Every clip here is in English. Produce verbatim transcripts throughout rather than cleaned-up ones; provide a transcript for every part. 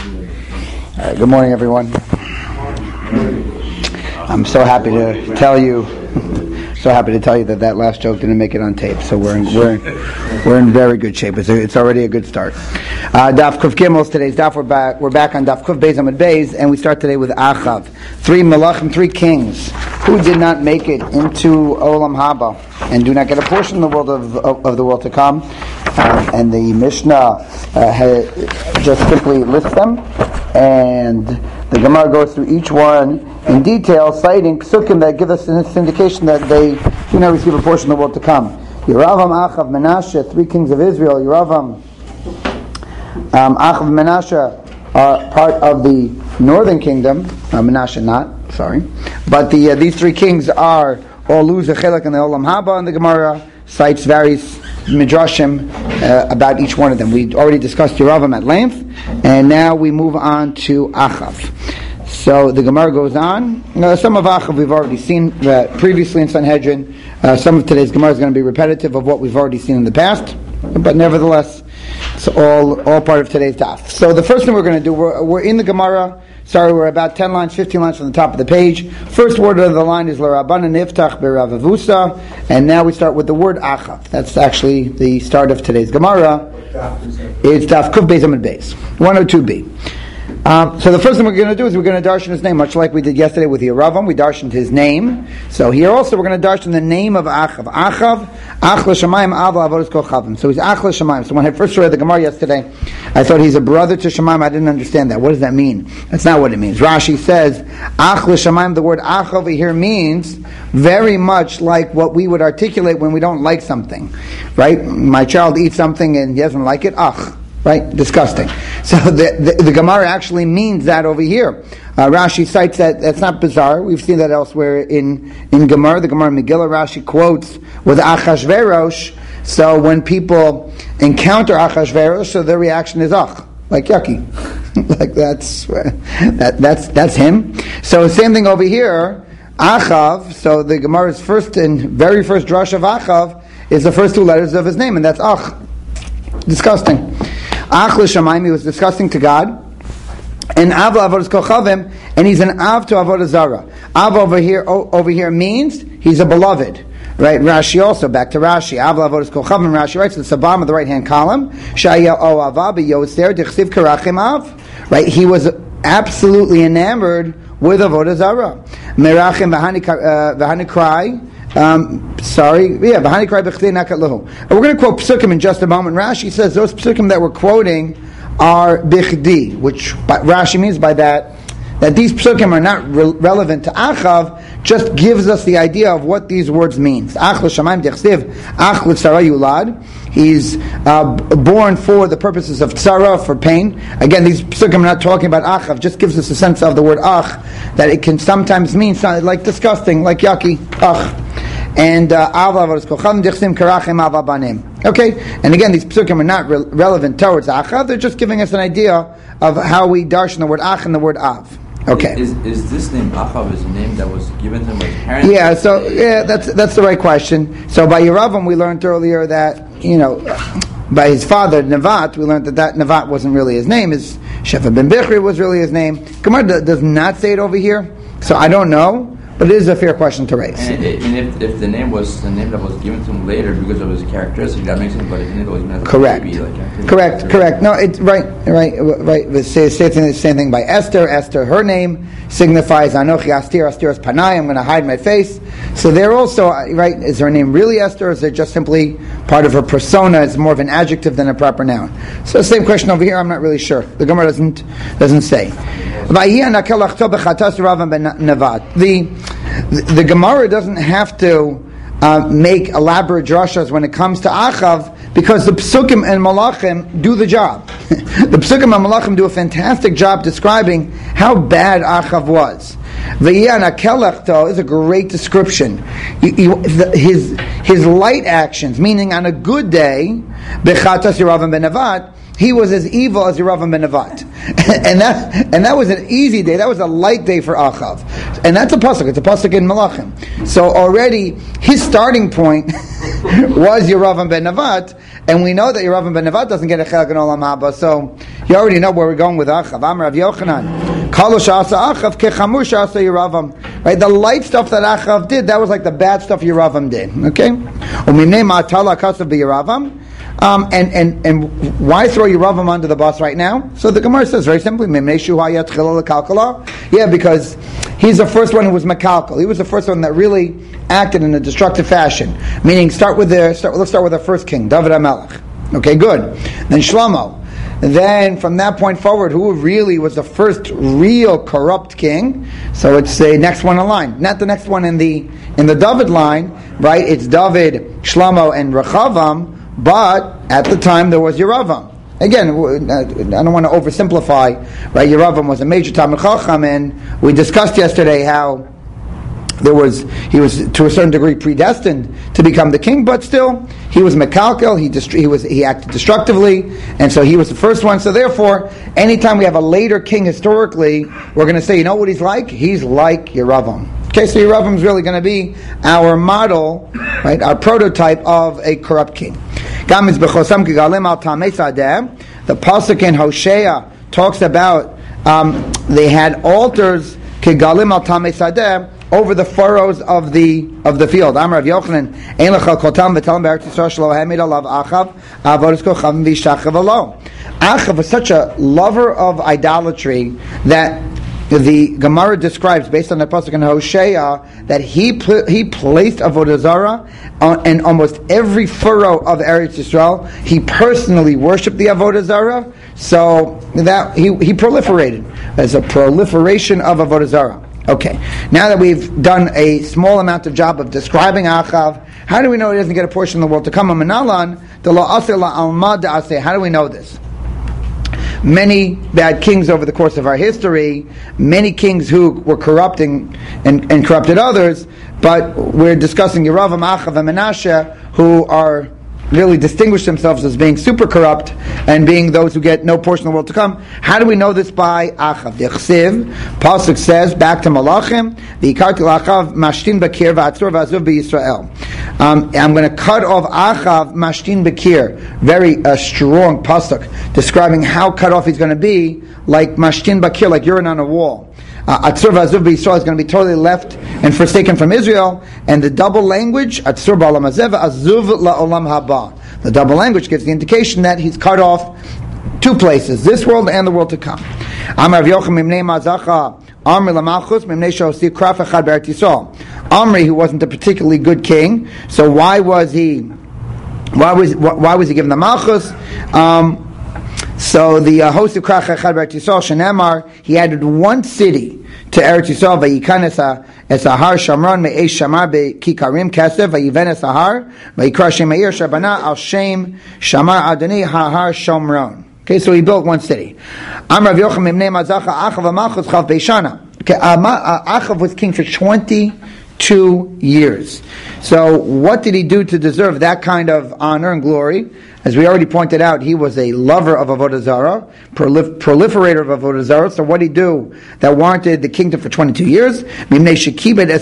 All right, good morning, everyone. I'm so happy to tell you, so happy to tell you that that last joke didn't make it on tape. So we're in, we're in, we're in very good shape. It's, a, it's already a good start. Uh, Daf Kuf Gimel, today's Daf. We're back. We're back on Daf Kuf Beis Amud Beis, and we start today with Achav, three Malachim, three kings who did not make it into Olam Haba and do not get a portion of the world of, of, of the world to come. Um, and the Mishnah uh, ha, just simply lists them, and the Gemara goes through each one in detail, citing psukim that give us an indication that they do not receive a portion of the world to come. Yeravam, Achav, Menashe, three kings of Israel. Yeravam, um, Achav, Menashe are part of the northern kingdom. Uh, Menashe not, sorry. But the uh, these three kings are all lose a chelik in the Olam Haba, and the Gemara cites various midrashim uh, about each one of them. We already discussed Yeravam at length, and now we move on to Achav. So the Gemara goes on. Uh, some of Achav we've already seen uh, previously in Sanhedrin. Uh, some of today's Gemara is going to be repetitive of what we've already seen in the past, but nevertheless, it's all all part of today's daf. So the first thing we're going to do, we're, we're in the Gemara. Sorry, we're about ten lines, fifteen lines from the top of the page. First word of the line is L'Rabbanan Niftach B'Ravavusa, and now we start with the word Achav. That's actually the start of today's Gemara. It's Daf Kuf Beis Amud Beis, one oh two b. Um, so the first thing we're going to do is we're going to darshan his name, much like we did yesterday with Yeravam. We darshaned his name. So here also we're going to darshan the name of Achav. Achav, Ach l'Shamayim, Av l'Avodas Kol Chavim. So he's Ach l'Shamayim. So when I first read the Gemara yesterday, I thought he's a brother to Shamayim. I didn't understand that. What does that mean? That's not what it means. Rashi says, Ach l'Shamayim, the word Ach over here means very much like what we would articulate when we don't like something. Right? My child eats something and he doesn't like it. Ach. Right? Disgusting. So the, the, the Gemara actually means that over here. Uh, Rashi cites that. That's not bizarre. We've seen that elsewhere in, in Gemara. The Gemara Megillah, Rashi quotes with Achashverosh. So when people encounter Achashverosh, so their reaction is Ach, like yucky. like that's, that, that's, that's him. So same thing over here. Achav, so the Gemara's first and very first drush of Achav is the first two letters of his name, and that's Ach. Disgusting. Ach l'Shamayim, he was disgusting to God. And Av l'Avodas Kol Chavim, and he's an Av to Avodah Zarah. Av over here, o- over here means he's a beloved. Right? Rashi also, back to Rashi. Av l'Avodas Kol Chavim, Rashi writes at the bottom of the right hand column, Shaya o'ava b'yoser d'chsiv karachim Av. Right? He was absolutely enamored with Avodah Zarah. Merachim v'hani cry. Um, sorry, yeah, Bahani Krai B'Chdei Nakat Lahu. We're going to quote Psukim in just a moment. Rashi says those Psukim that we're quoting are B'Chdi, which Rashi means by that that these Psukim are not re- relevant to Achav, just gives us the idea of what these words mean. Ach l'Shamayim d'Chsiv, Ach l'Tzara Yulad. He's uh, born for the purposes of tzara, for pain. Again, these Psukim are not talking about Achav, just gives us a sense of the word Ach, that it can sometimes mean something like disgusting, like yucky, Ach. And uh, okay, and again, these psukim are not re- relevant towards Achav. They're just giving us an idea of how we darshan the word Ach and the word Av. Okay. Is, is this name Achav is a name that was given to him by his parents? Yeah. So yeah, that's that's the right question. So by Yeravam, we learned earlier that you know by his father Nevat, we learned that that Nevat wasn't really his name. His Shefa ben Bichri was really his name. Gemara does not say it over here, so I don't know. But it is a fair question to raise. And, it, and if, if the name was the name that was given to him later because of his characteristics, that makes sense. But if the name was given correct, baby, like, correct, correct. No, it's right, right, right. The same, same thing by Esther. Esther, her name signifies Anochi Astir. Astir is Panai. I'm going to hide my face. So they're also right. Is her name really Esther, or is it just simply part of her persona? It's more of an adjective than a proper noun. So the same question over here. I'm not really sure. The Gemara doesn't doesn't say. The The, the Gemara doesn't have to uh, make elaborate drashas when it comes to Achav, because the Psukim and Malachim do the job. The Psukim and Malachim do a fantastic job describing how bad Achav was. V'yana kelachto is a great description. You, you, the, his his light actions, meaning on a good day, bechatas Yeravam ben Nevat, he was as evil as Yeravam ben Nevat. and that and that was an easy day. That was a light day for Achav. And that's a pasuk. It's a pasuk in Malachim. So already his starting point was Yeravam ben Nevat, and we know that Yeravam ben Nevat doesn't get a chelak in Olam Haba. So You already know where we're going with Achav. Amar Rav Yochanan, Kalo sha'asa Achav kechamur sha'asa Yeravam. Right, the light stuff that Achav did, that was like the bad stuff Yeravam did. Okay, umimnei ma'atala kasav b'Yeravam. Um, and, and, and why throw Yeravam under the bus right now? So the Gemara says very simply, yeah, because he's the first one who was mekalkal. He was the first one that really acted in a destructive fashion. Meaning, start with the start, let's start with the first king, David HaMelech. Okay, good. Then Shlomo. Then from that point forward, who really was the first real corrupt king? So it's the next one in line, not the next one in the in the David line, right? It's David, Shlomo, and Rechavam. But at the time there was Yeravam. Again, I don't want to oversimplify, right? Yeravam was a major Talmid Chacham, and we discussed yesterday how there was he was to a certain degree predestined to become the king, but still he was mekalkel. He dist- he was he acted destructively, and so he was the first one. So therefore, anytime we have a later king historically, we're going to say, you know what he's like? He's like Yeravam. Okay, so Yeravam is really going to be our model, right? Our prototype of a corrupt king. The pasuk in Hosea talks about um, they had altars kigalim al tamei sadeh over the furrows of the of the field. Amar Rav Yochanan, ein lecha kol tam v'talim b'eretz Yisrael shelo hamid alav Achav avodas kochavim v'yishachav alo. Achav was such a lover of idolatry that the Gemara describes, based on the pasuk in Hosea, that he pl- he placed avodah zarah on, in almost every furrow of Eretz Yisrael. He personally worshipped the avodah zarah, so that he he proliferated. There's a proliferation of avodah zarah. Okay, now that we've done a small amount of job of describing Achav, how do we know he doesn't get a portion of the world to come? How do we know this? Many bad kings over the course of our history, many kings who were corrupting and, and corrupted others, but we're discussing Yeravam, Achav, and Menashe, who are really distinguished themselves as being super corrupt and being those who get no portion of the world to come. How do we know this by Achav? The Chsiv, Pasuk says, back to Malachim, the Ikarti Achav Mashtin Bakir V'atzur V'azuv B'Yisrael. Um, I'm going to cut off Achav Mashtin Bakir, very uh, strong Pasuk, describing how cut off he's going to be, like Mashtin Bakir, like urine on a wall. Atzur v'azuv b'Yisrael is going to be totally left and forsaken from Israel, and the double language Atzur b'olam hazeh v'azuv la'olam haba. The double language gives the indication that he's cut off two places, this world and the world to come. Amar Rav Yochanan mimnei mazacha Amri lamalchus mimnei she'osi kraf echad be'eretz Yisrael. Amri, who wasn't a particularly good king, so why was he? Why was why was he given the malchus? Um, So the uh, host of Krach Echad Be'eretz Yisrael, Shenemar, he added one city to Eretz Yisrael. Vayikran es Ahar Shamron me'esh Shamar be'kikarim Kesef. Vayiven es Ahar vayikra Shem Meir Shabana al Shem Shamar Adoni Hahar Shomron. Okay, so he built one city. Am Rav Yochanan mimnei mazacha Achav Malchus Chav Beishana. Okay, Achav was king for twenty-two years. So what did he do to deserve that kind of honor and glory? As we already pointed out, he was a lover of Avodah Zarah, prolif- proliferator of Avodah Zarah. So what did he do that warranted the kingdom for twenty-two years? Because he was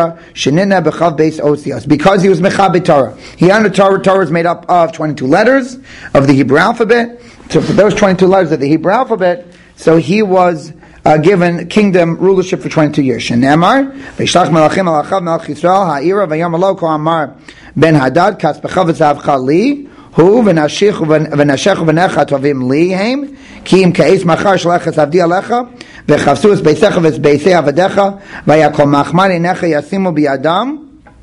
Mechabed Torah. He honored Torah. Torah is made up of twenty-two letters of the Hebrew alphabet. So for those twenty-two letters of the Hebrew alphabet, so he was uh, given kingdom rulership for twenty-two years. Shenemar, V'yishlach melachim alachav melach Yisrael ha'ira v'yom alo ko amar ben Hadad kas b'chav zavcha li hu v'nashich v'nashech v'necha tovim li heim ki im ka'es machar shalachas avdi alecha v'chavsu es beisecha v'es beisei avadecha v'yakol machmar inecha yasimu biyadam.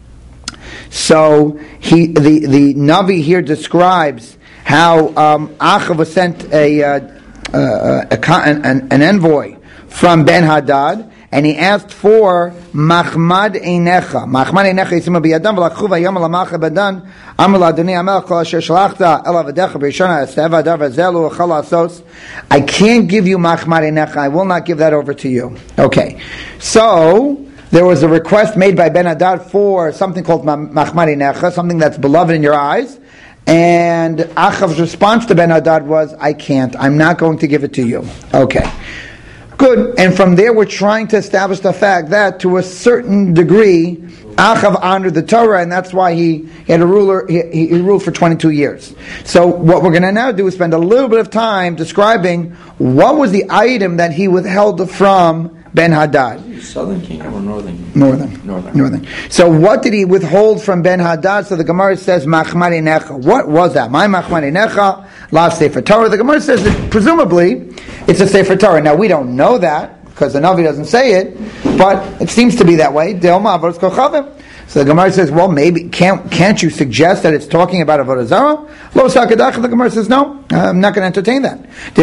So he, the the Navi here describes how um, Achav was sent a, uh, uh, a, a an, an envoy from Ben Hadad, and he asked for Machmad Einecha. Machmad Einecha Yisimu biyadam v'lakchu v'yom l'malcha badan amar l'adoni amelech kol asher shalachta el avadecha b'rishona eseva dar v'zelu v'chal asos. I can't give you Machmad Einecha. I will not give that over to you. Okay, so there was a request made by Ben Hadad for something called Machmad Einecha, something that's beloved in your eyes. And Achav's response to Ben Hadad was, I can't. I'm not going to give it to you. Okay. Good. And from there we're trying to establish the fact that to a certain degree, Achav honored the Torah, and that's why he, he had a ruler. He, he, he ruled for twenty-two years. So what we're going to now do is spend a little bit of time describing what was the item that he withheld from Ben Hadad. Southern kingdom or northern kingdom? Northern. Northern. Northern. So what did he withhold from Ben Hadad? So the Gemara says, Machmari Necha. What was that? My Machmari Necha, La Sefer Torah. The Gemara says that presumably it's a Sefer Torah. Now we don't know that, because the Navi doesn't say it, but it seems to be that way. So the Gemara says, well, maybe, can't can't you suggest that it's talking about Avodah Zarah? Lo sakadach, the Gemara says, no, I'm not going to entertain that.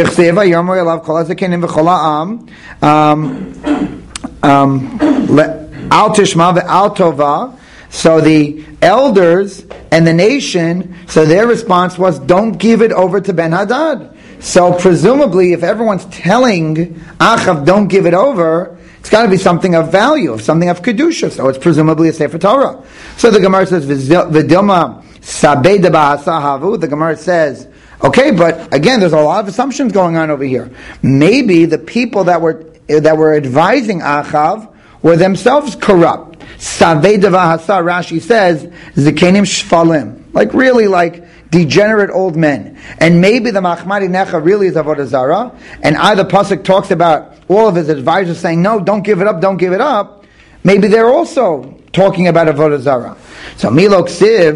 Al tishma ve'al tova. So the elders and the nation, so their response was, don't give it over to Ben Hadad. So presumably, if everyone's telling Achav, don't give it over, it's got to be something of value, something of kedusha. So it's presumably a Sefer Torah. So the Gemara says, "V'dilma sabei deba'asahavu." The Gemara says, okay, but again, there's a lot of assumptions going on over here. Maybe the people that were that were advising Achav were themselves corrupt. Sabei deba'asa, Rashi says, zikenim shfalim, like really like degenerate old men. And maybe the Machmari Necha really is Avodah Zarah, and either Pasuk talks about all of his advisors saying, no, don't give it up, don't give it up. Maybe they're also talking about Avodah Zarah. So Milok Siv,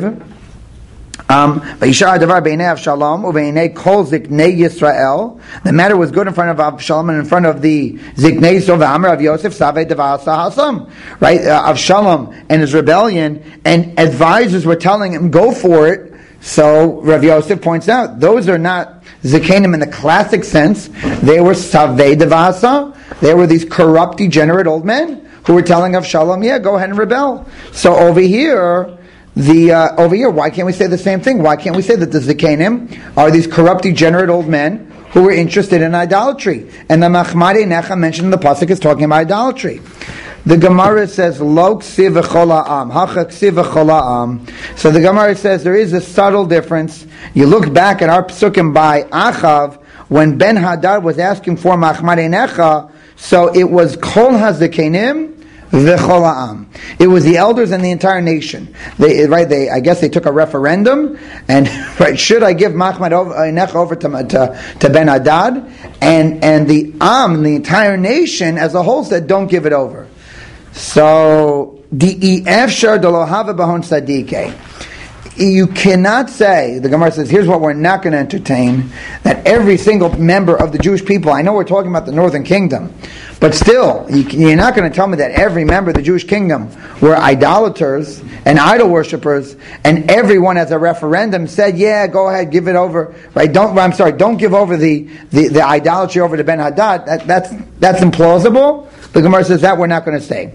um, Vayishar Davar Beinei Avshalom Uveinei Kol Ziknei Yisrael. The matter was good in front of Avshalom and in front of the Ziknei Yisrael V'Amar of Yosef Savei Devar Hasam. Right, uh, Avshalom and his rebellion, and advisors were telling him, go for it. So Rav Yosef points out, those are not Zikanim in the classic sense. They were Savei Devasa. They were these corrupt, degenerate old men who were telling Avshalom, yeah, go ahead and rebel. So over here, the uh, over here, why can't we say the same thing? Why can't we say that the Zikanim are these corrupt, degenerate old men who were interested in idolatry? And the Machmari Necha mentioned in the pasuk is talking about idolatry. The Gemara says, Lo ksiv v'chol ha'am, hacha ksiv v'chol ha'am. So the Gemara says there is a subtle difference. You look back at our psukim by Achav, when Ben Hadad was asking for Machmari Necha, so it was Kol HaZikenim v'chol ha'am. It was the elders and the entire nation. They, right, they, I guess they took a referendum, and right, should I give Machmari Necha over to, to, to Ben Hadad? And, and the Am, the entire nation as a whole said, don't give it over. So, the efshar delohava bahon tzadikei. You cannot say, the Gemara says, here's what we're not going to entertain, that every single member of the Jewish people, I know we're talking about the northern kingdom, but still, you're not going to tell me that every member of the Jewish kingdom were idolaters and idol worshippers, and everyone as a referendum said, yeah, go ahead, give it over, right? Don't, I'm sorry, don't give over the, the, the idolatry over to Ben Hadad. That, that's, that's implausible. The Gemara says that we're not going to say.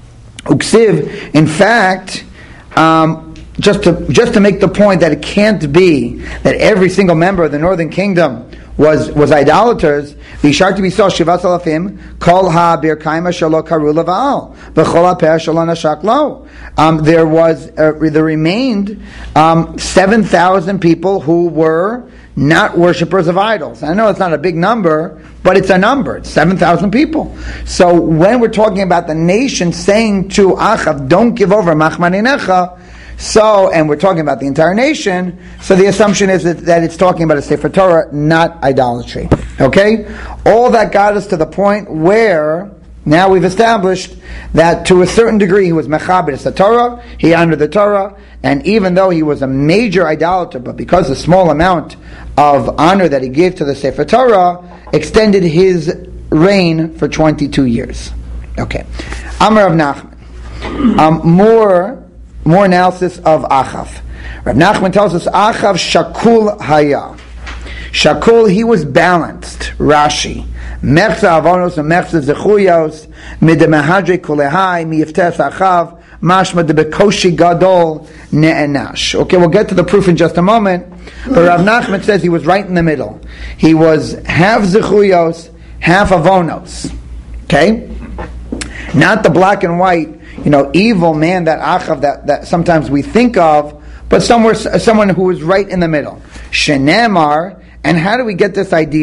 Uksiv, in fact, um, just to just to make the point that it can't be that every single member of the northern kingdom was was idolaters. V'ishar to be so shivas alafim kol ha birkaima shalo karu levaal v'chol ha'per shalo nashak lo. Um, there was uh, there remained um, seven thousand people who were not worshippers of idols. I know it's not a big number, but it's a number. It's seven thousand people. So when we're talking about the nation saying to Achav, don't give over Machmari Necha, so, and we're talking about the entire nation, so the assumption is that, that it's talking about a Sefer Torah, not idolatry. Okay? All that got us to the point where now we've established that to a certain degree he was mechaber the Torah, he honored the Torah, and even though he was a major idolater, but because the small amount of honor that he gave to the Sefer Torah extended his reign for twenty-two years. Okay. Amar of Nachman. Um, more, more analysis of Achav. Rav Nachman tells us Achav shakul haya. Shakul, he was balanced. Rashi. Mechza avonos and mechza zechuyos midemahadre kulehai miyiftes Achav mashma de bekoshi gadol ne'enash. Okay, we'll get to the proof in just a moment. But Rav Nachman says he was right in the middle. He was half zechuyos, half avonos. Okay? Not the black and white, you know, evil man, that Achav that, that sometimes we think of, but somewhere, someone who was right in the middle. Shenemar, and how do we get this idea?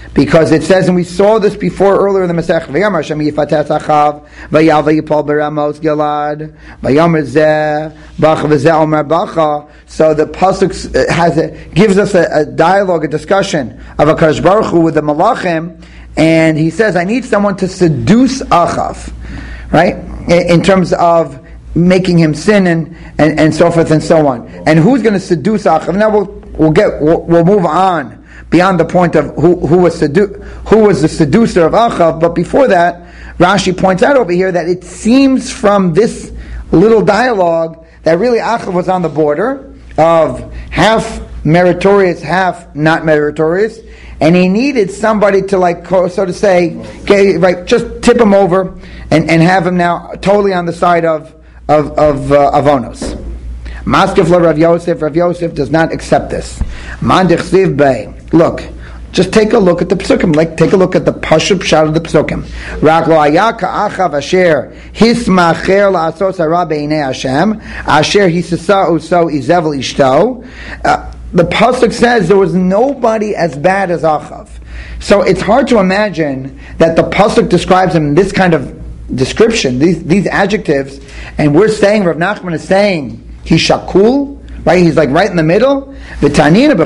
Because it says, and we saw this before earlier in the Masech, V'yamar Hashem yifates achav, v'yal v'yipol beramos Gilad, v'yamar zeh, bach v'zeh omer bacha. So the pasuk has a, gives us a, a dialogue, a discussion of HaKadosh Baruch Hu with the Malachim, and he says, I need someone to seduce Achav, right? In, in terms of making him sin and, and, and so forth and so on. And who's going to seduce Achav? Now we'll, we'll get, we'll, we'll move on beyond the point of who, who was sedu- who was the seducer of Achav, but before that, Rashi points out over here that it seems from this little dialogue that really Achav was on the border of half meritorious, half not meritorious, and he needed somebody to, like, so to say, okay, right, just tip him over and, and have him now totally on the side of of of uh, Avonos. Maskef la Rav Yosef. Rav Yosef does not accept this. Mandich Siv Bey. Look, just take a look at the Pesukim. Like, take a look at the Pashup Shad of the Pesukim. Rak lo ayaka achav asher hismacher la'asos hara b'einei Hashem asher hisasa uso izevel ishto. The Pasuk says there was nobody as bad as Achav. So it's hard to imagine that the Pasuk describes him in this kind of description, these these adjectives, and we're saying, Rav Nachman is saying, he's shakul, right? He's like right in the middle. And we have a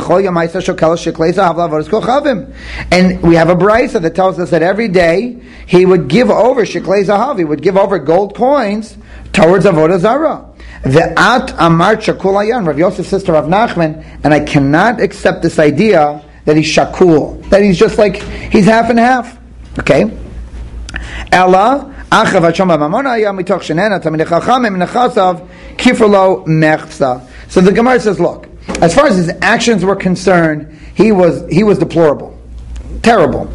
brayso that tells us that every day he would give over shiklei zahav, he would give over gold coins towards avodah zarah. Ve'at amar shakul ayan. Rav Yosef says to Rav Nachman, and I cannot accept this idea that he's shakul, that he's just like, he's half and half. Okay? Ella achav hashom b'mamona ayam mitoch shenena tamid chachamim nechasav kifrlo mechza. So the Gemara says, look, as far as his actions were concerned, he was he was deplorable, terrible.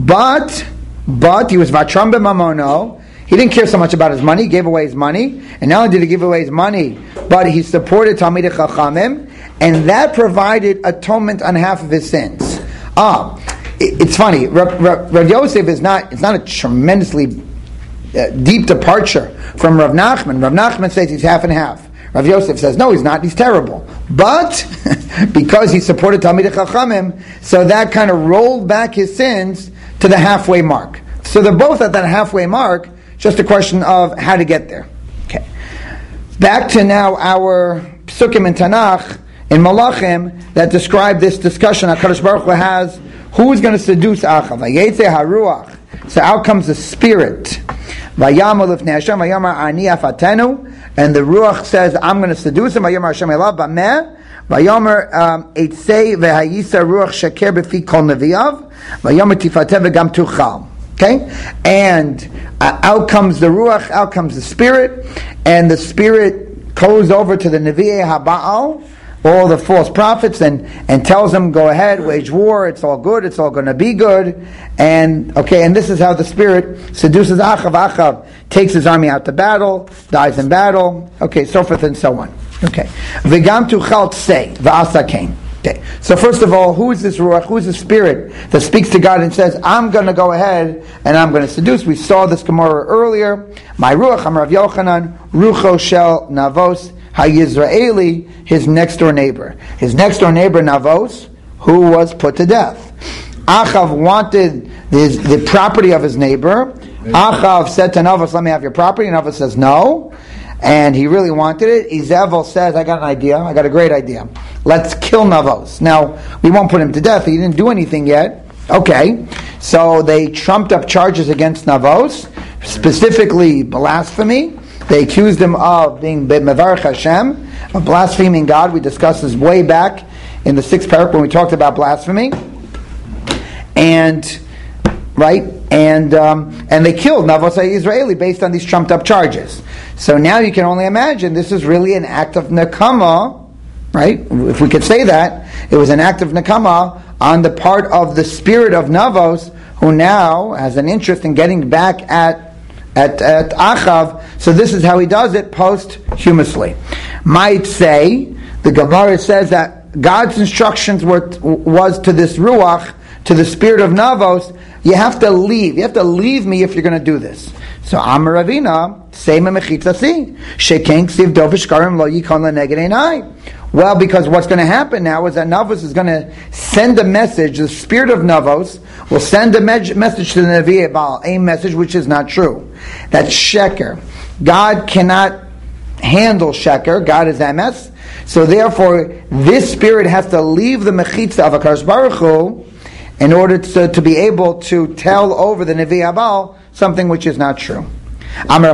But but he was vatram b'mamono. He didn't care so much about his money. He gave away his money, and not only did he give away his money, but he supported Talmidei Chachamim, and that provided atonement on half of his sins. Ah, it, it's funny. Rav, Rav, Rav Yosef is not. It's not a tremendously uh, deep departure from Rav Nachman. Rav Nachman says he's half and half. Rav Yosef says, no, he's not, he's terrible. But, because he supported Talmidei Chachamim, so that kind of rolled back his sins to the halfway mark. So they're both at that halfway mark, just a question of how to get there. Okay. Back to now our Psukim in Tanakh, in Malachim, that describe this discussion HaKadosh Baruch Hu has, who's going to seduce Achav? Vayetze haruach. So out comes the spirit. Vayamol lifnei Hashem, vayamar ani afatenu. And the Ruach says, I'm going to seduce him. Vayomar Hashem elav b'meh. Vayomar eitzei v'hayisa Ruach sheker b'fi kol neviyav. Vayomar tifateh v'gam tuchal. Okay? And uh, out comes the Ruach, out comes the Spirit. And the Spirit goes over to the Nevi'ei HaBa'al, all the false prophets, and, and tells them, go ahead, wage war, it's all good, it's all going to be good. And, okay, and this is how the Spirit seduces Achav. Achav takes his army out to battle, dies in battle, okay, so forth and so on. Okay. V'gam tuchal tzei, v'asa kain. Okay. So first of all, who is this Ruach? Who is the Spirit that speaks to God and says, I'm going to go ahead and I'm going to seduce? We saw this Gemara earlier. My Ruach, I'm Rav Yochanan, Rucho Shel Navos, HaYisraeli, his next door neighbor. His next door neighbor, Navos, who was put to death. Achav wanted his, the property of his neighbor. Achav said to Navos, let me have your property. Navos says no. And he really wanted it. Izevel says, I got an idea. I got a great idea. Let's kill Navos. Now, we won't put him to death. He didn't do anything yet. Okay. So they trumped up charges against Navos, specifically blasphemy. They accused him of being Mevarech Hashem, of blaspheming God. We discussed this way back in the sixth parak when we talked about blasphemy. And, right? And um, and they killed Navos HaYisraeli based on these trumped up charges. So now you can only imagine this is really an act of nekama, right? If we could say that, it was an act of nekama on the part of the spirit of Navos, who now has an interest in getting back at at, at Achav. So this is how he does it posthumously. Might say, the Gemara says that God's instructions were was to this Ruach, to the spirit of Navos, you have to leave. You have to leave me if you're going to do this. So Amar Ravina, Seima Mechitzasi, Sheken Ksiv Dovish Karim Lo Yikon LaNeged Einai. Well, because what's going to happen now is that Navos is going to send a message, the spirit of Navos will send a me- message to the Nevi'e Baal, a message which is not true. That's Sheker. God cannot handle Sheker, God is M S, so therefore this spirit has to leave the Mechitza of HaKadosh Baruch Hu in order to, to be able to tell over the Nevi'e Baal something which is not true. Whenever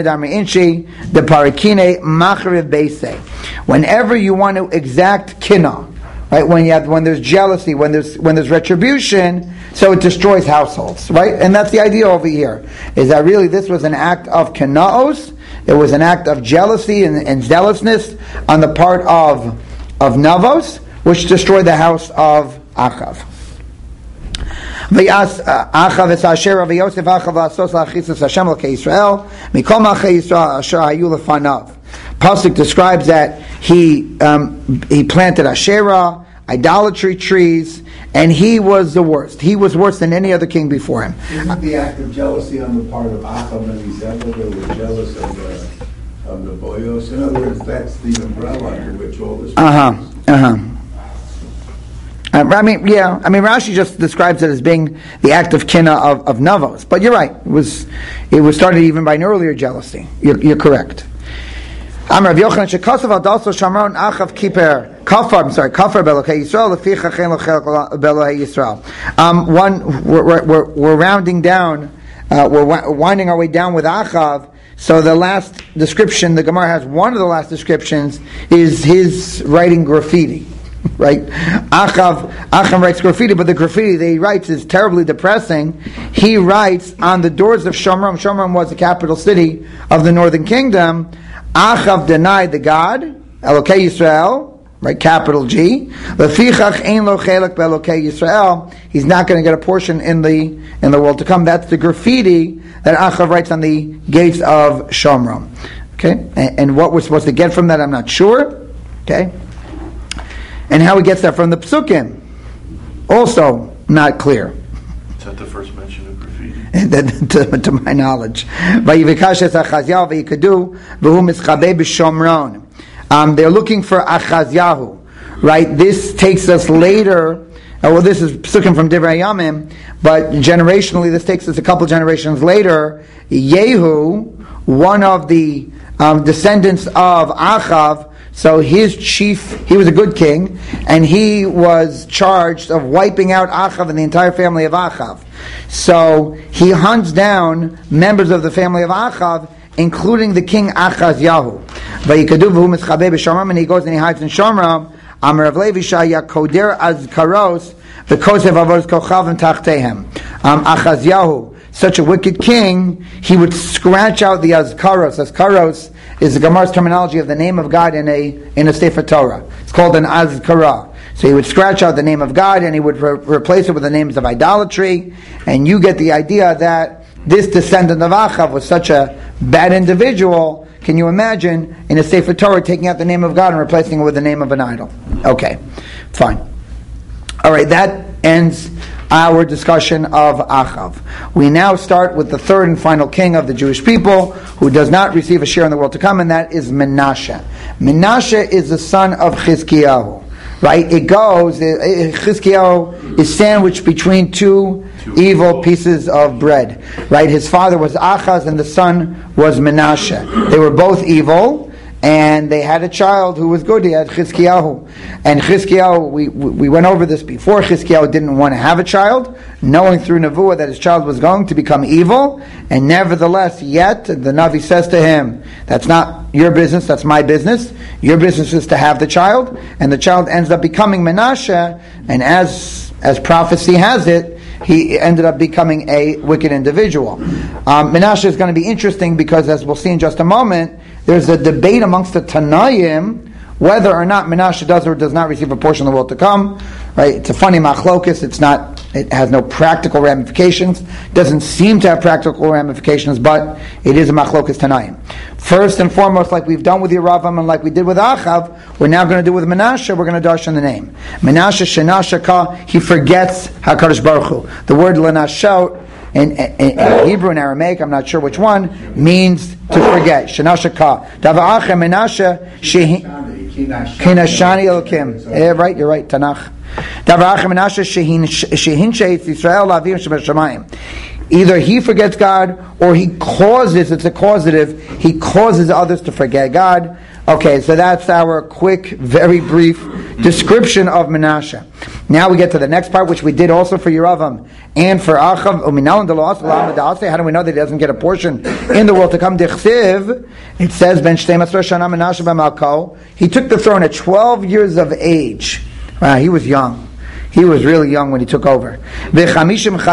you want to exact kinah, right? When you have, when there's jealousy, when there's when there's retribution, so it destroys households, right? And that's the idea over here. Is that really this was an act of kinaos? It was an act of jealousy and, and zealousness on the part of of Navos, which destroyed the house of Achav. Achav es Asherah v'Yosef Achav v'asos la'achitzas Hashem l'kei Yisrael mikol malchei Yisrael asher hayu lefanav. Pasuk describes that he um, he planted Asherah, idolatry trees, and he was the worst. He was worse than any other king before him. Isn't the act of jealousy on the part of Achav and Izebel? They were jealous of the of the boyos. In other words, that's the umbrella under which all this. Uh huh. Uh huh. Uh, I mean, yeah. I mean, Rashi just describes it as being the act of kinna of, of Navos. But you're right. It was it was started even by an earlier jealousy. You're, you're correct. Amar Rav Yochanan shekasav al dalso shamron achav kiper kafar. I'm sorry, kafar belokei Yisrael leficha chen lochel belokei Yisrael. Um, one, we're, we're, we're rounding down. Uh, we're winding our way down with Achav. So the last description, the Gemara has one of the last descriptions is his writing graffiti. Right, Achav, Achav writes graffiti, but the graffiti that he writes is terribly depressing. He writes on the doors of Shomron. Shomron was the capital city of the northern kingdom. Achav denied the God, Elokei Yisrael, right? Capital G. Lefichach ein lo chelek beElokei Yisrael. He's not going to get a portion in the in the world to come. That's the graffiti that Achav writes on the gates of Shomron. Okay, and, and what we're supposed to get from that, I'm not sure. Okay. And how he gets that from the Psukim, also not clear. Is that the first mention of graffiti? to, to my knowledge. Um, they're looking for Achazyahu, right? This takes us later. Uh, well, this is Psukim from Divrei Yamim, but generationally, this takes us a couple generations later. Yehu, one of the um, descendants of Achav. So his chief, he was a good king, and he was charged of wiping out Achav and the entire family of Achav. So he hunts down members of the family of Achav, including the king Achazyahu. And he goes and he hides in Shomram. Amar Rav Levi Shaya Koder Azkaros v'Kosev Avos Kochavim Tachtehem. Achazyahu, such a wicked king, he would scratch out the Azkaros. Azkaros is the Gemara's terminology of the name of God in a in a Sefer Torah. It's called an Azkara. So he would scratch out the name of God and he would re- replace it with the names of idolatry. And you get the idea that this descendant of Achav was such a bad individual. Can you imagine in a Sefer Torah taking out the name of God and replacing it with the name of an idol? Okay, fine. All right, that ends our discussion of Achav. We now start with the third and final king of the Jewish people who does not receive a share in the world to come, and that is Menashe. Menashe is the son of Chizkiyahu. Right? It goes, Chizkiyahu is sandwiched between two, two evil pieces of bread. Right? His father was Achaz and the son was Menashe. They were both evil. And they had a child who was good. He had Chizkiyahu. And Chizkiyahu, we, we went over this before, Chizkiyahu didn't want to have a child, knowing through Nevuah that his child was going to become evil. And nevertheless, yet, the Navi says to him, that's not your business, that's my business. Your business is to have the child. And the child ends up becoming Menashe. And as, as prophecy has it, he ended up becoming a wicked individual. Um, Menashe is going to be interesting because, as we'll see in just a moment, there's a debate amongst the Tanaim whether or not Menashe does or does not receive a portion of the world to come. Right? It's a funny machlokus. It's not. It has no practical ramifications. Doesn't seem to have practical ramifications, but it is a machlokus Tanaim. First and foremost, like we've done with Yeravam and like we did with Achav, we're now going to do with Menashe. We're going to darshan the name. Menashe Shenashaka. He forgets Hakadosh Baruch Hu. The word Lenashot in, in, in Hebrew and Aramaic, I'm not sure which one, means to forget. Shenashaka. Dava'achem Menashe Shehi. Kinashani Elokim. Yeah, right, you're right, Tanakh. Either he forgets God, or he causes, it's a causative, he causes others to forget God. Okay, so that's our quick, very brief description of Menashe. Now we get to the next part, which we did also for Yeravam and for Achav. How do we know that he doesn't get a portion in the world to come? It says, Ben Menashe b'Malko. He took the throne at twelve years of age. Wow, he was young. He was really young when he took over. And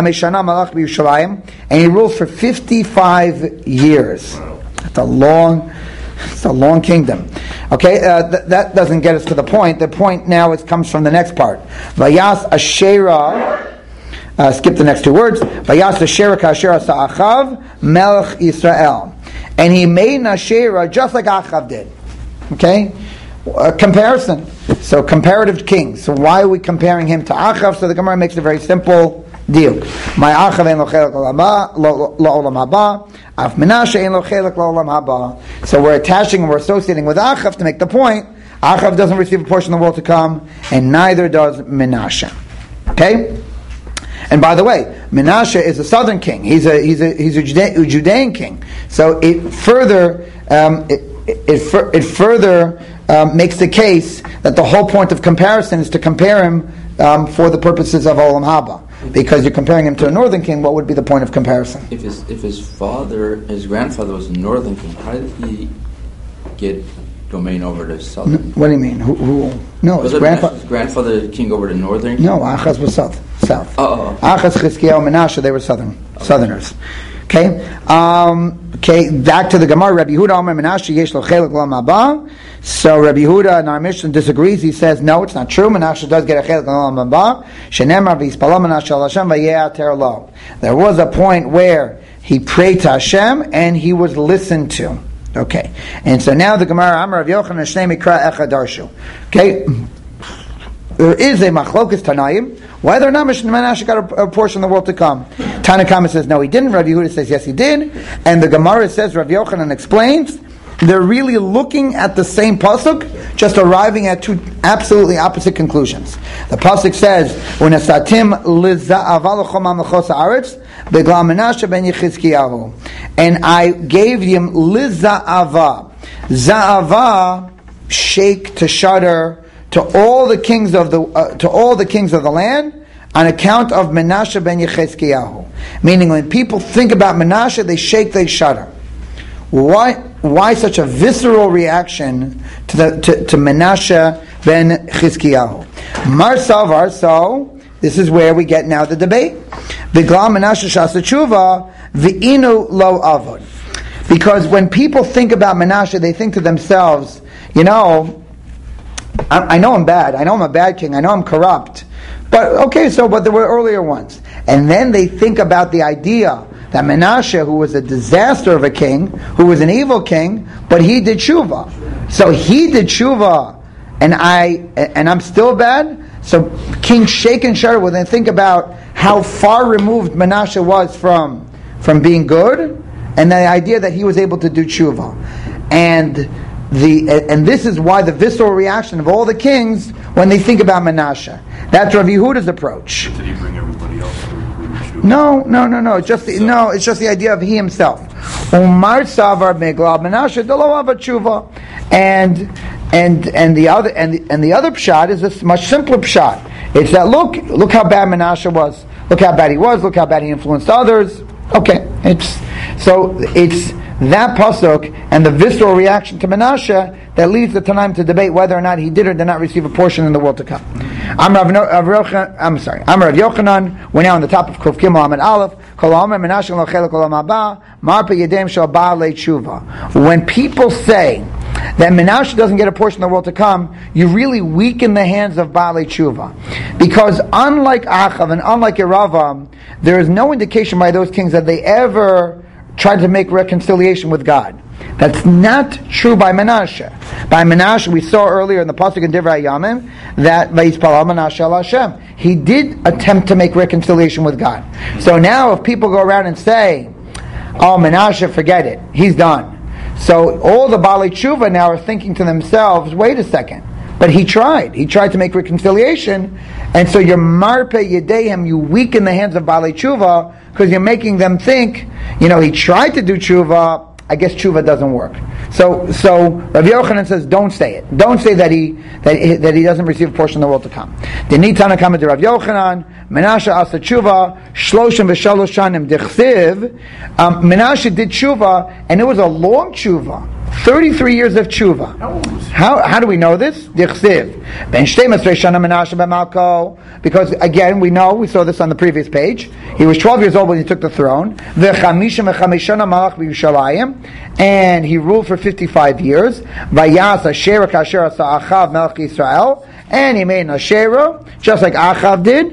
he ruled for fifty-five years. That's a long, it's a long kingdom. Okay, uh, th- that doesn't get us to the point. The point now is comes from the next part. Vayas Asherah. Uh, skip the next two words. Vayas Asherah ka'asher Achav Melech Yisrael. And he made Asherah just like Achav did. Okay? A comparison. So comparative king. So why are we comparing him to Achav? So the Gemara makes a very simple deal. My Achav ein lo chelek la'olam haba, af Menashe ein lo chelek la'olam haba. So we're attaching and we're associating with Achav to make the point. Achav doesn't receive a portion of the world to come, and neither does Menashe. Okay. And by the way, Menashe is a southern king. He's a he's a he's a Jude- Judean king. So it further um, it it, it, fur- it further Um, makes the case that the whole point of comparison is to compare him um, for the purposes of Olam Haba. Because you're comparing him to a northern king, what would be the point of comparison? If his if his father, his grandfather was a northern king, how did he get domain over the southern? No, what do you mean? Who? who no, was his grandfather. His grandfather king over the northern king? No, Achaz was south. South. Oh, oh. Achaz, Chizkiyahu, Menashe, they were southern. Okay. Southerners. Okay. Um, okay. Back to the Gemara. Rabbi Yehuda Omer Menashe yesh lo chelek l'olam haba. So Rabbi Yehuda in our Mishnah disagrees. He says no, it's not true. Menashe does get a chelek l'olam haba. Shenemar v'yispala Menashe al Hashem v'ye'ater lo. There was a point where he prayed to Hashem and he was listened to. Okay. And so now the Gemara Amar Rav Yochanan Shnei Mikra Echad Darshu. Okay. There is a machlokas Tanaim whether or not Menashe got a, a portion of the world to come. Tanakama says no, he didn't. Rav Yehuda says yes, he did. And the Gemara says, Rav Yochanan explains, they're really looking at the same pasuk, just arriving at two absolutely opposite conclusions. The pasuk says, "Unesatim liza'ava l'chol mamlechos haaretz b'glam Menashe ben Yechizkiyahu," and I gave him liza'ava, za'ava, shake to shudder to all the kings of the uh, to all the kings of the land on account of Menashe ben Yechizkiyahu. Meaning, when people think about Menashe, they shake, they shudder. Why? Why such a visceral reaction to the to, to Menashe ben Chizkiyahu? Mar Savar. So this is where we get now the debate. V'glam Menashe shasa tshuva v'inu lo avod. Because when people think about Menashe, they think to themselves, you know, I, I know I'm bad. I know I'm a bad king. I know I'm corrupt. But okay, so but there were earlier ones, and then they think about the idea that Menashe, who was a disaster of a king, who was an evil king, but he did tshuva. So he did tshuva, and I and I'm still bad. So King shake and shudder when they think about how far removed Menashe was from from being good, and the idea that he was able to do tshuva, and the and this is why the visceral reaction of all the kings when they think about Menashe. That's Rav Yehuda's approach. Did he bring everybody else? No, no, no, no. It's just the, no. It's just the idea of he himself. Umar Savar Meglab Menashe Delo Tshuva, and and and the other and the, and the other pshat is a much simpler pshat. It's that look, look how bad Menashe was. Look how bad he was. Look how bad he influenced others. Okay, it's so it's that pasuk and the visceral reaction to Menashe that leads the Tanaim to debate whether or not he did or did not receive a portion in the world to come. I'm Rav no, Rav, I'm sorry. I'm Rav Yochanan. We're now on the top of Kuf Gimel Amud Aleph. Kol Omer Menashe lo chelek olam haba, marpe yedem shel ba'alei tshuva. When people say that Menashe doesn't get a portion of the world to come, you really weaken the hands of ba'alei tshuva, because unlike Achav and unlike Yeravam, there is no indication by those kings that they ever tried to make reconciliation with God. That's not true by Menashe. By Menashe, we saw earlier in the pasuk in Divrei Yamim that Vayispala Menashe al Hashem. He did attempt to make reconciliation with God. So now, if people go around and say, "Oh, Menashe, forget it, he's done," So all the Baalei Tshuva now are thinking to themselves, wait a second. But he tried. He tried to make reconciliation. And so you're marpe yedehem, you weaken the hands of Baalei Tshuva because you're making them think, you know, he tried to do Tshuva, I guess Tshuva doesn't work. So, so Rav Yochanan says, don't say it. Don't say that he that he, that he doesn't receive a portion of the world to come. The Nitana Kama de Rav Yochanan, Menashe asa Tshuva, Shloshim v'shalosh shanim dechsiv. Menashe did Tshuva, and it was a long Tshuva. thirty-three years of tshuva. How how do we know this? Dichsiv. Ben shtei esrei shana Menashe b'malko. Because again, we know, we saw this on the previous page. He was twelve years old when he took the throne. V'chamisha v'chamesh shana malach b'Yushalayim. And he ruled for fifty-five years. Vayas Asherah kasher asa Achav melech Yisrael. And he made an Asherah, just like Achav did.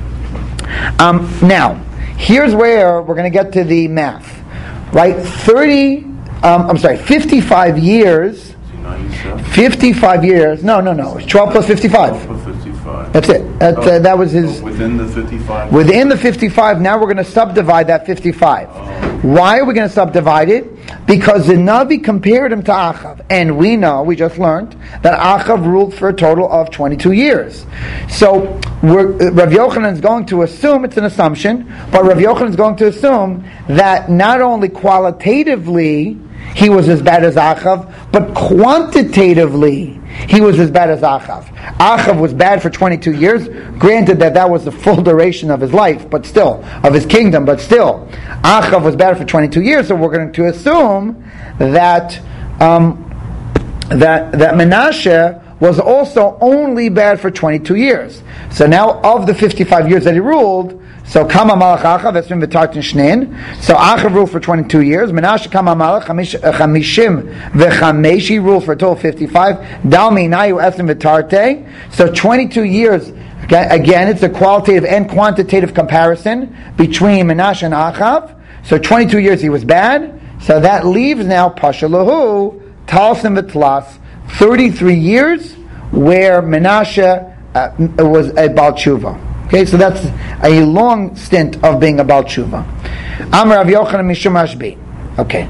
Um, now, here's where we're going to get to the math. Right? thirty... Um, I'm sorry, fifty-five years. fifty-five years. No, no, no. It's twelve plus fifty-five. twelve plus fifty-five. That's it. That, uh, that was his. Oh, within the fifty-five? Within the fifty-five, now we're going to subdivide that fifty-five. Oh. Why are we going to subdivide it? Because the Navi compared him to Achav. And we know, we just learned, that Achav ruled for a total of twenty-two years. So, we're, Rav Yochanan is going to assume, it's an assumption, but Rav Yochanan is going to assume that not only qualitatively he was as bad as Achav, but quantitatively he was as bad as Achav. Achav was bad for twenty-two years. Granted that that was the full duration of his life, but still, of his kingdom, but still. Achav was bad for twenty-two years, so we're going to assume that um, that that Menashe was also only bad for twenty-two years. So now, of the fifty-five years that he ruled, so Kama Malach Achav, Esrim V'Tartin Shnein. So Achav ruled for twenty-two years. Menashe Kama Malach Chamishim V'Chamesh. He ruled for a total of fifty-five. Dalmi Nayu Esrim V'Tarte. So twenty-two years. Again, it's a qualitative and quantitative comparison between Menashe and Achav. So twenty-two years he was bad. So that leaves now Pasha Lahu Talsim V'Tlas. thirty-three years where Menashe uh, was a Baal Tshuva. Okay, so that's a long stint of being a Baal Tshuva. Amar Rav Yochanan Mishum Rashbi. Okay.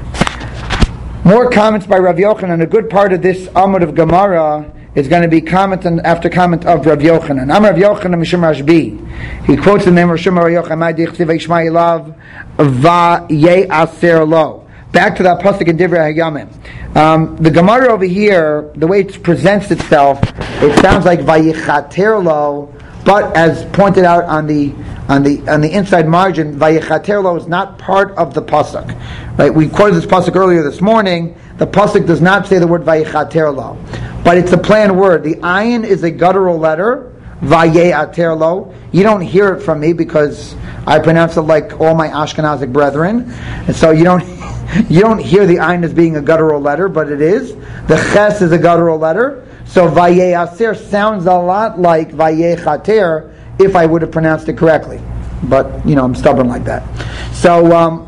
More comments by Rav Yochanan. A good part of this Amud of Gemara is going to be comment after comment of Rav Yochanan. Amar Rav Yochanan Mishum Rashbi. He quotes the name of Rav Yochanan. Ma dichtiv Yishma Ilav va ye aser lo. Back to that pasuk in Divrei Hayamim. Um, the Gemara over here, the way it presents itself, it sounds like vayichater lo. But as pointed out on the on the on the inside margin, Vayichater lo is not part of the pasuk. Right? We quoted this pasuk earlier this morning. The pasuk does not say the word Vayichater lo, but it's a planned word. The ayin is a guttural letter. Vayeater lo. You don't hear it from me because I pronounce it like all my Ashkenazic brethren, and so you don't you don't hear the ayin as being a guttural letter, but it is. The ches is a guttural letter. So Vayeaser sounds a lot like Vayechater if I would have pronounced it correctly. But, you know, I'm stubborn like that. So, um,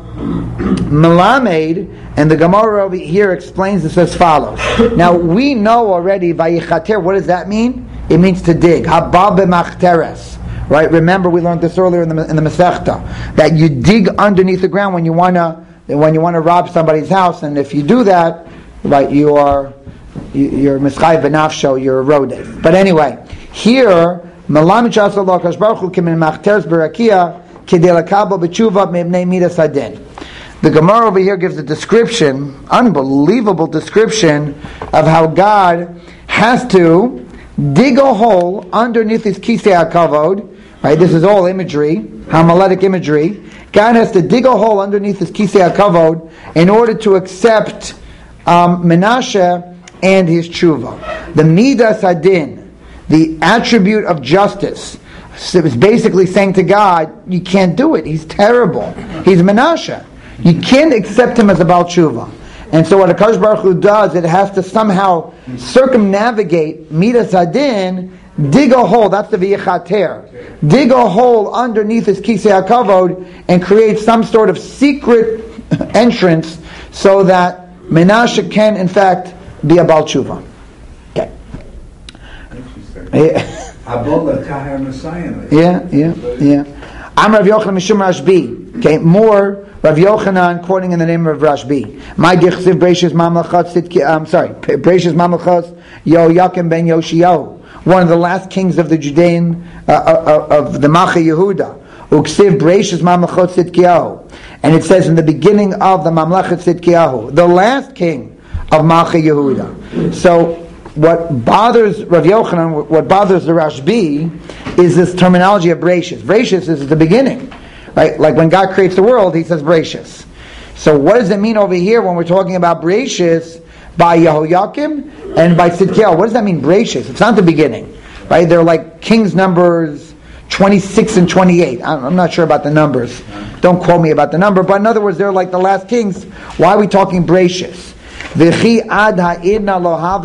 Melamed, and the Gemara over here explains this as follows. Now, we know already Vayechater, what does that mean? It means to dig. Haba b'machteres. Right? Remember, we learned this earlier in the in the Masechta, that you dig underneath the ground when you wanna when you want to rob somebody's house, and if you do that, right, you are you're mischayev b'nafsho, you're eroded. But anyway, here, Malam Chasal Lakash Baruch Hu Kimin Machteres Berakia Kidei Lakabel B'Tshuva Mebnei Midas Hadin. The Gemara over here gives a description, unbelievable description, of how God has to dig a hole underneath his Kisei HaKavod. Right, this is all imagery, homiletic imagery. God has to dig a hole underneath his Kisei HaKavod in order to accept um, Menashe and his tshuva. The Midas Hadin, the attribute of justice, is basically saying to God, you can't do it. He's terrible. He's Menashe. You can't accept him as a Baal Tshuva. And so what HaKadosh Baruch Hu does, it has to somehow circumnavigate Midas Hadin, dig a hole, that's the V'yechater, dig a hole underneath his Kisei HaKavod and create some sort of secret entrance so that Menashe can in fact be a Baal Tshuva. Okay. Yeah, yeah, yeah, yeah. I'm Rav Yochanan Mishum Rashbi. Okay, more Rav Yochanan quoting in the name of Rashbi. My dichsiv Breishis Mamlachas Tzidkiyahu. I'm sorry, Breishis Mamlachas Yehoyakim ben Yoshiyahu, one of the last kings of the Judean uh, of the Malchei Yehuda. Uksiv Breishis Mamlachot Tzidkiyahu, and it says in the beginning of the Mamlechet Tzidkiyahu, the last king of Malchei Yehuda. So what bothers Rav Yochanan, what bothers the Rashbi, is this terminology of Breishis. Breishis is the beginning. Right? Like when God creates the world, He says Breishis. So what does it mean over here when we're talking about Breishis by Yehoyakim and by Tzidkiyahu? What does that mean, Breishis? It's not the beginning. Right? They're like kings numbers twenty-six and twenty-eight. I'm not sure about the numbers. Don't quote me about the number. But in other words, they're like the last kings. Why are we talking Breishis? V'chi ad ha'idna lo have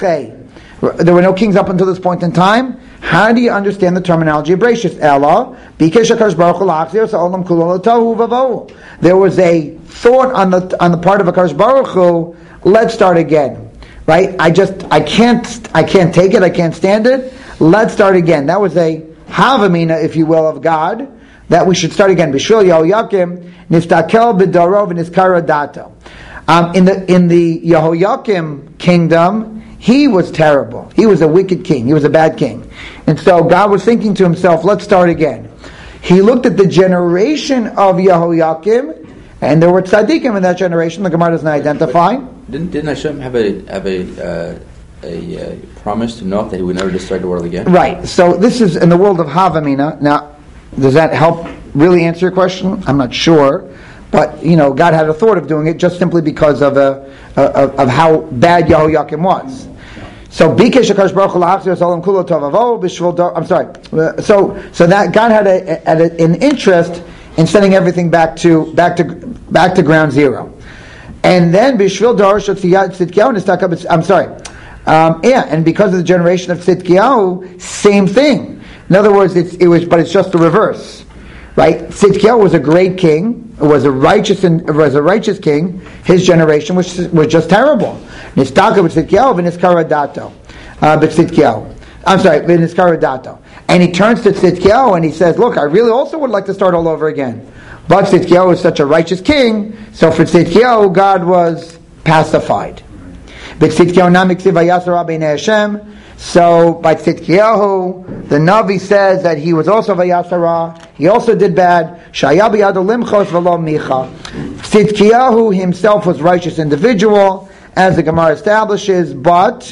malchei. There were no kings up until this point in time. How do you understand the terminology of Breishis? Ella, because HaKadosh Baruch Hu la'achzir sa'olam kulo l'tohu v'vohu. There was a thought on the on the part of HaKadosh Baruch Hu. Let's start again, right? I just I can't I can't take it. I can't stand it. Let's start again. That was a havamina, if you will, of God, that we should start again. B'shvil Yehoyakim niftakel b'daro v'niskara dato. Um, in the in the Yehoyakim kingdom, he was terrible. He was a wicked king. He was a bad king. And so God was thinking to himself, let's start again. He looked at the generation of Yehoyakim, and there were tzaddikim in that generation. The Gemara doesn't identify. Didn't, didn't Hashem have a have a uh, a uh, promise to Noah that He would never destroy the world again? Right. So this is in the world of Havamina. Now, does that help really answer your question? I'm not sure. But, you know, God had a thought of doing it just simply because of a, of, of how bad Yehoyakim was. So, Bikesh HaKadosh Baruch Hu la'achzir sa'olam kulo tovavo b'shvil dar. I'm sorry. So, so that God had a, had a, an interest in sending everything back to back to back to ground zero, and then b'shvil dar Tzidkiyahu nistakab. I'm sorry. Um, yeah, and because of the generation of Tzidkiyahu, same thing. In other words, it's, it was, but it's just the reverse. Right? Tzidkiyahu was a great king, was a righteous and was a righteous king. His generation was was just terrible. Nistaka b'Tzidkiyahu v'niskara dato, b'Tzidkiyahu. I'm sorry, v'niskara dato. And he turns to Tzidkiyahu and he says, "Look, I really also would like to start all over again." But Tzidkiyahu was such a righteous king, so for Tzidkiyahu, God was pacified. B'Tzidkiyahu namiksiv vayasara b'nei Hashem. So by Tzidkiyahu, the Navi says that he was also vayasara. He also did bad. Shaya b'yado limchos v'lo micha. Tzidkiyahu himself was a righteous individual, as the Gemara establishes, but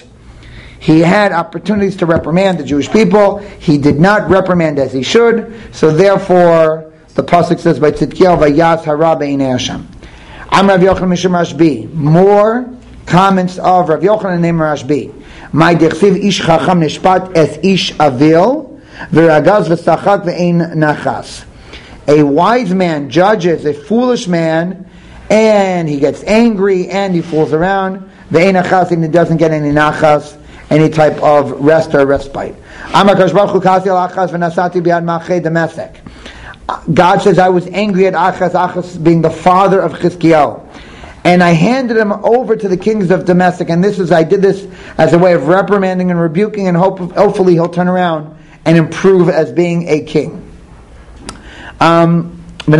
he had opportunities to reprimand the Jewish people. He did not reprimand as he should. So therefore, the pasuk says by Tzidkiyahu vayas hara b'nei Hashem. I'm Rav Yochanan Mishum Rashbi. More comments of Rav Yochanan named Rashbi. My dechsiv ish chacham nishpat es ish avil v'ragaz v'sachak v'ein nachas. A wise man judges a foolish man, and he gets angry and he fools around. V'ein nachas, and he doesn't get any nachas, any type of rest or respite. Amar Kadosh Baruch Hu kasi al Achaz v'nasati b'yad malchei Damasek. God says, I was angry at Achaz, Achaz being the father of Chizkiyahu, and I handed him over to the kings of Damascus. And this is, I did this as a way of reprimanding and rebuking, and hope, hopefully he'll turn around and improve as being a king. Um, and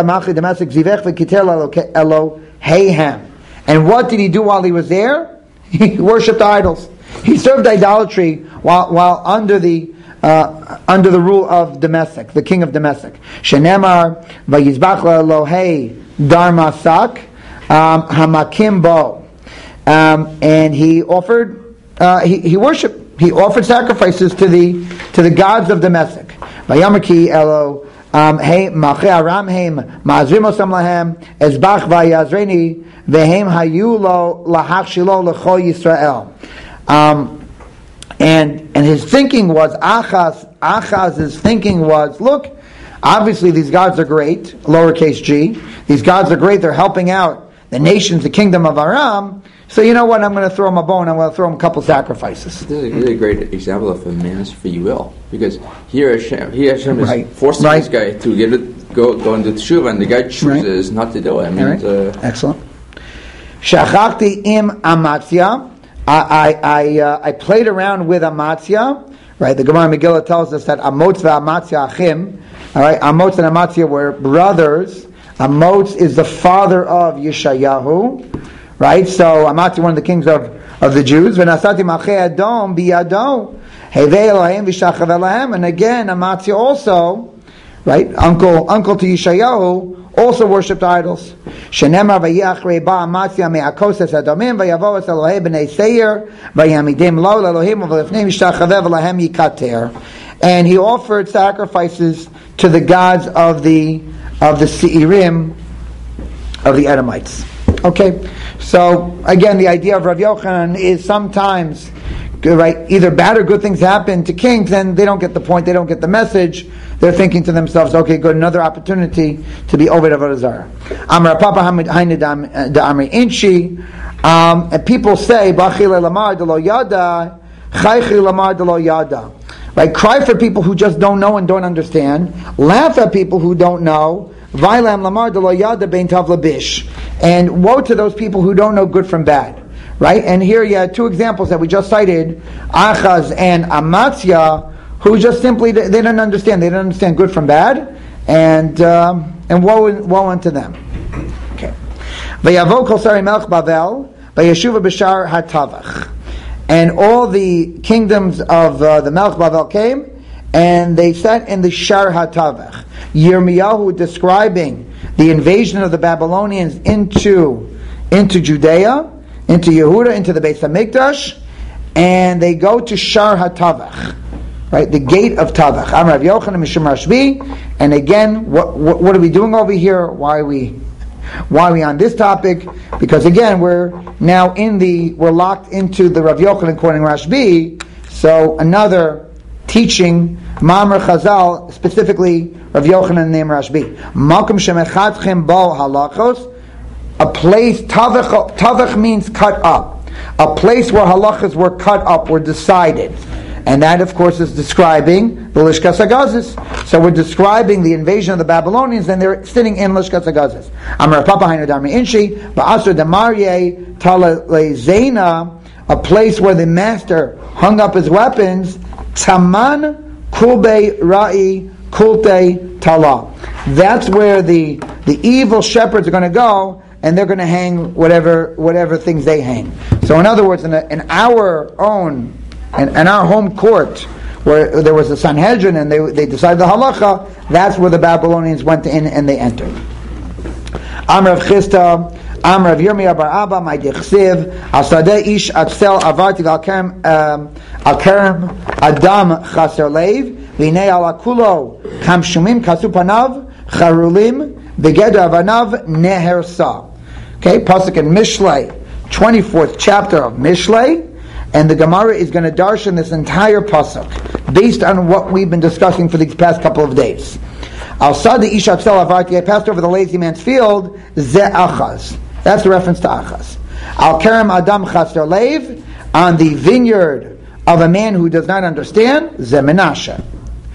what did he do while he was there? He worshipped idols. He served idolatry while while under the uh, under the rule of Damascus, the king of Damascus. Shenemar vayizbach Elohei darmasak. Um, Hamakim Bo, um, and he offered, uh, he, he worshipped, he offered sacrifices to the to the gods of Damascus. Vayamaki Elo, hey Malchei Aram Heim Ma'azrim Osam Lahem Ezbach Vayazreni Vehem Hayulo Lahachshilo Lecho Yisrael. Um, and and his thinking was Achaz. Achaz's thinking was, look, obviously these gods are great, lowercase g. These gods are great. They're helping out the nations, the kingdom of Aram. So you know what? I'm going to throw him a bone. I'm going to throw him a couple sacrifices. This is a really great example of a man's free will, because here Hashem, here Hashem is right. forcing right. this guy to get it, go go into teshuva, and the guy chooses right. not to do it. I mean, right. it's, uh, excellent. Shachachti im Amatzia. I I I, uh, I played around with Amatzia. Right. The Gemara Megillah tells us that Amotz ve'Amatzia achim. All right. Amotz and Amatzia were brothers. Amotz is the father of Yeshayahu, right? So Amatzi, one of the kings of, of the Jews. V'nasati malchei Edom biyado, hevei Elohim v'shachav Elohem. And again, Amatzi also, right, uncle uncle to Yeshayahu, also worshipped idols. Shenemar v'yachrei ba Amatzi me'akoses Edomim v'yavo es Elohei b'nei Seir v'yamidim lo Elohim v'lefnei v'shachav Elohem yikater. And he offered sacrifices to the gods of the of the Seirim, of the Edomites. Okay, so again, the idea of Rav Yochanan is sometimes, right, either bad or good things happen to kings, and they don't get the point, they don't get the message. They're thinking to themselves, okay, good, another opportunity to be Oved Avodah Zarah. Amar Papa Hamid Haine Da'amri Inchi. And people say, Bachi le'lamar de lo yada, Chaychi lamar de lo yada. Right? Cry for people who just don't know and don't understand. Laugh at people who don't know. Vailam lamar de lo yada bein tav labish. And woe to those people who don't know good from bad. Right? And here you had two examples that we just cited, Achaz and Amatzia, who just simply, they didn't understand. They didn't understand good from bad. And um, and woe, woe unto them. Okay. Vayavo kol sari melech Bavel, vayeshuva b'shar hatavach. And all the kingdoms of uh, the Melech Bavel came, and they sat in the Shar HaTavach. Yirmiyahu describing the invasion of the Babylonians into into Judea, into Yehuda, into the Beis HaMikdash, and they go to Shar HaTavach, right, the gate of Tavach. Amar Rav Yochanan Mishum Rashbi. And again, what, what what are we doing over here? Why are we? Why are we on this topic? Because again, we're now in the, we're locked into the Rav Yochanan quoting Rashbi, so another teaching, Ma'amar Chazal, specifically Rav Yochanan named Rashbi. Malkum shemechatchem bo halachos, a place, tavach, tavach means cut up, a place where halachas were cut up, were decided. And that, of course, is describing the Lishkas HaGazis. So we're describing the invasion of the Babylonians, and they're sitting in Lishkas HaGazis. Amar Papa Hainu Darmi Inshi, Ba'asur Demarye Tala Zena, a place where the master hung up his weapons, Taman Kulbe Ra'i Kulte Tala. That's where the, the evil shepherds are going to go, and they're going to hang whatever whatever things they hang. So in other words, in, a, in our own And, and our home court, where there was a Sanhedrin and they they decided the halacha, that's where the Babylonians went in and they entered. Amr of Chista, Amr of Yirmiyah bar Abba, my dichsiv, al sadeh ish atzel avarti al kerem al kerem adam chaser leiv, v'nei ala kulo kam shumim kasu panav charulim begeder avanav nehersa. Okay, pasuk in Mishlei, twenty-fourth chapter of Mishlei. And the Gemara is going to darshan this entire pasuk based on what we've been discussing for these past couple of days. Al Sadi Isha Tzel Avarti, I passed over the lazy man's field, Ze Achaz. That's the reference to Achaz. Al Kerem Adam Chaser Leiv, on the vineyard of a man who does not understand, Ze Menashe.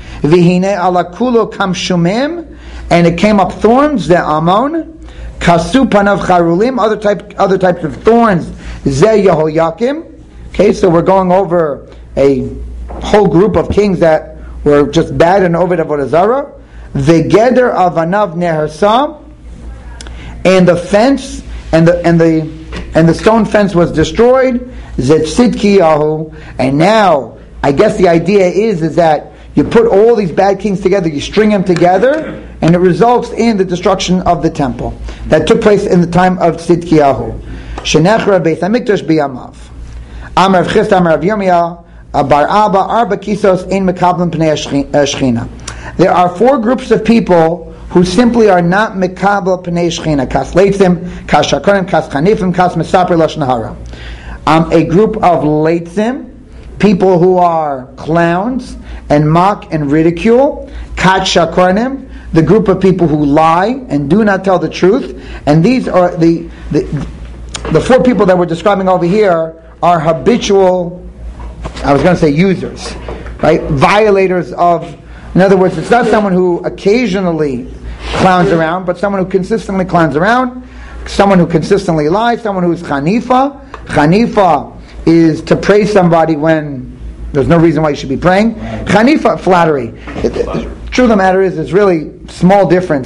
Vihine ala kulo kam shumim, and it came up thorns, Ze Amon. Kasu panav charulim, other type, other types of thorns, Ze Yehoyakim. Okay, so we're going over a whole group of kings that were just bad and Oved Avodah Zarah. The Geder Avanav Nehersa, and the fence and the and the and the stone fence was destroyed. Zetzidkiyahu, and now I guess the idea is is that you put all these bad kings together, you string them together, and it results in the destruction of the temple that took place in the time of Tzidkiyahu. Shenechra Beis Hamikdash biyamav. Amar of Chista, Amar of Yirmiyah, Bar Abba, Arba Kisos, Ein Mekablim Pnei Shechina. There are four groups of people who simply are not Mekabel Pnei Shechina. Kas Leitzim, Kas Shakonim, Kas Chanifim, Kas Mesaper Lashon Hara. Um, a group of Leitzim, people who are clowns and mock and ridicule. Kat Shakonim, the group of people who lie and do not tell the truth. And these are the the, the four people that we're describing over here are habitual, I was going to say users, right? Violators of, in other words, it's not someone who occasionally clowns around, but someone who consistently clowns around, someone who consistently lies, someone who is chanifa. Chanifa is to praise somebody when there's no reason why you should be praying. Chanifa, flattery. The truth of the matter is, there's really small difference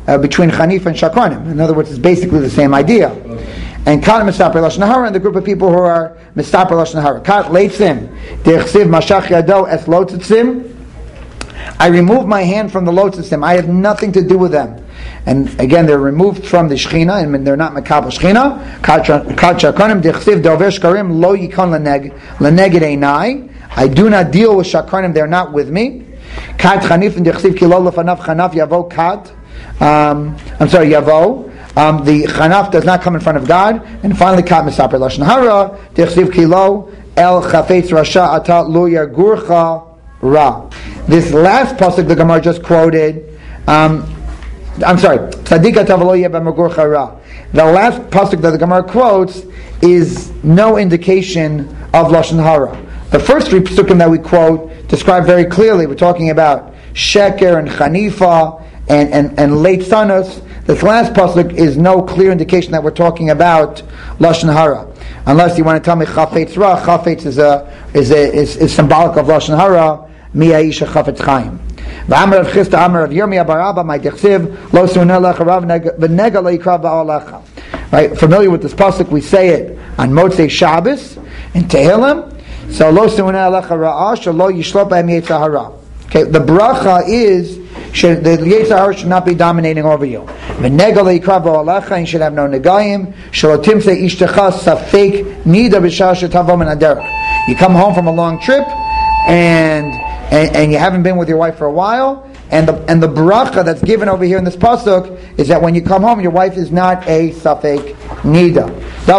uh, between Chanif and Shakronim. In other words, it's basically the same idea. And Kat Mistaper Lashon Hara, and the group of people who are Mistaper Lashon Hara. Kat Leitzim, Dechsiv Mashach Yado Es Lotzitzim. I remove my hand from the Lotzitzim. I have nothing to do with them. And again, they're removed from the Shechina, and they're not Makabel Shechina. Kat Shakronim, Dechsiv Dover Shkarim, Lo Yikon Leneged Einai. I do not deal with Shakronim, they're not with me. Kat Chanif and Dechsiv Kilo Lefanav Chanav Yavo Kat. Um, I'm sorry, Yavo. Um, the Chanaf does not come in front of God. And finally, Kat Misaper Lashon Hara, Dechsiv Kilo, El Chafetz Rasha Ata Lo Yargurcha Ra. This last pasuk the Gemara just quoted, um, I'm sorry, Tzadik Ata V'lo Yeh B'Magurcha Ra. The last pasuk that the Gemara quotes is no indication of Lashon Hara. The first three pasukim that we quote describe very clearly. We're talking about Sheker and Chanifa and, and, and late Sanus. This last pasuk is no clear indication that we're talking about Lashon Hara. Unless you want to tell me Chafetz Ra, Chafetz is a is a is, is symbolic of Lashon Hara, Mi Aisha Chafetz Chaim. V'amar of Chista Amar of Yirmiyah bar Abba my Dechsiv Lo Sunelech Rav V'Nega Lo Yikra Ba'alecha. Right, familiar with this pasuk, we say it on Motzei Shabbos in Tehillim. So Lo Sunelech Ra'ah Lo Yishlop B'Hem Yetzer Hara. Okay, the bracha is should, the Yetzer Hara should not be dominating over you. V'Nega Lo Yikra Ba'alecha, you should have no negayim. Shalotim Se Ishtecha Safek Nida B'Shah Shetavo Min Haderech. You come home from a long trip and And, and you haven't been with your wife for a while, and the and the bracha that's given over here in this pasuk is that when you come home, your wife is not a safek nida.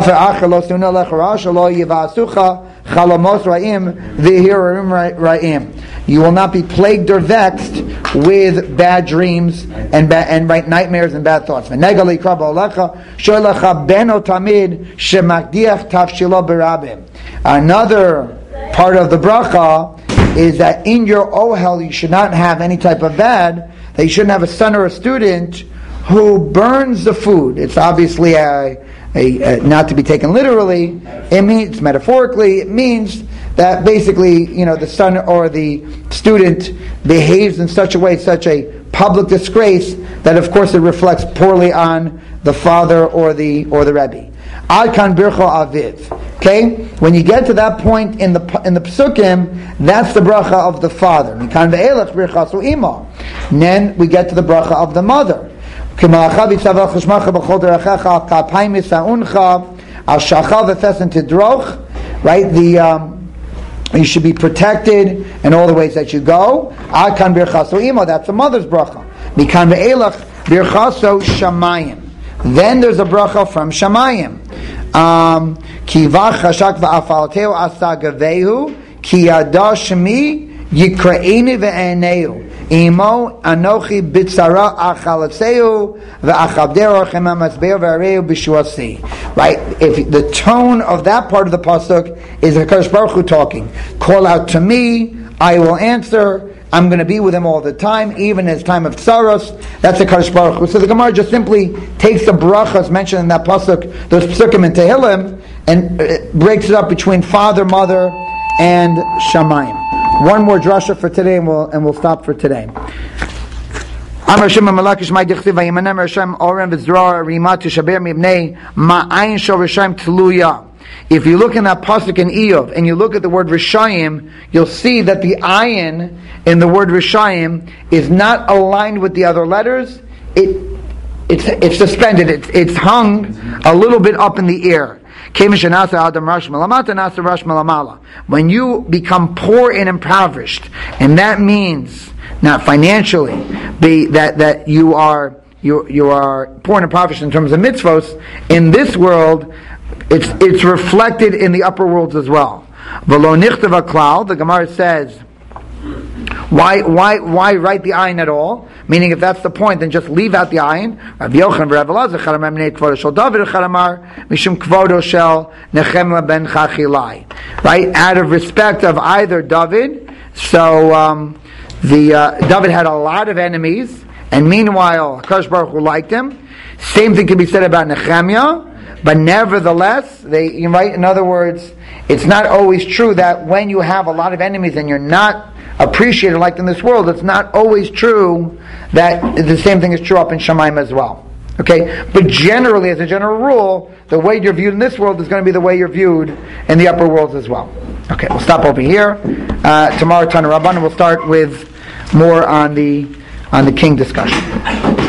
You will not be plagued or vexed with bad dreams and ba- and right nightmares and bad thoughts. Another part of the bracha is that in your ohel you should not have any type of bad, that you shouldn't have a son or a student who burns the food. It's obviously a, a, a not to be taken literally. It means metaphorically. It means that basically, you know, the son or the student behaves in such a way, such a public disgrace, that of course it reflects poorly on the father or the or the Rebbe. Ad kan bircho aviv. Okay, when you get to that point in the in the psukim, that's the bracha of the father. Mikan ve'elach birchasu ima. Then we get to the bracha of the mother. Right, the um, you should be protected in all the ways that you go. Ad kan birchasu ima. That's the mother's bracha. Mikan ve'elach birchasu shamayim. Then there's a bracha from Shamayim. Um, Kivach chashak va'afalteu asagavehu ki yada shemi yikraeni ve'eneu imo anochi bitzara achalatzeu ve'achabdero chemamatzbeo ve'areu b'shuasi. Right? If the tone of that part of the pasuk is HaKadosh Baruch Hu talking, call out to me, I will answer. I'm going to be with him all the time, even in his time of tsaros. That's the Kadosh Baruch Hu. So the Gemara just simply takes the brachas mentioned in that pasuk, those pasukim in Tehillim, and uh, breaks it up between father, mother, and Shamayim. One more drasha for today, and we'll and we'll stop for today. Amar Shema Malakish Mai Dichtiv Vayimanem Rishayim Orem V'Zror Rima Tishaber Mibnei Ma'ayin Shel Rishayim Tluya. If you look in that pasuk in Iyov and you look at the word Rishayim, you'll see that the ayin in the word Rishayim is not aligned with the other letters. It it's it's suspended. It's it's hung a little bit up in the air. When you become poor and impoverished, and that means not financially, be that that you are you you are poor and impoverished in terms of mitzvos in this world. It's it's reflected in the upper worlds as well. V'lo nichtava klal, the Gemara says, why why why write the ayin at all? Meaning, if that's the point, then just leave out the ayin. Rav Yochanan v'Rav Elazar charamar mnei kvodo shel David charamar mishum kvodo shel Nechemia ben Chachilai. Right, out of respect of either David. So um, the uh, David had a lot of enemies, and meanwhile, HaKadosh Baruch Hu liked him. Same thing can be said about Nechemia. But nevertheless, they right. In other words, it's not always true that when you have a lot of enemies and you're not appreciated or liked in this world, it's not always true that the same thing is true up in Shamayim as well. Okay? But generally, as a general rule, the way you're viewed in this world is going to be the way you're viewed in the upper worlds as well. Okay, we'll stop over here. Uh, tomorrow, Tana Rabban, we'll start with more on the on the king discussion.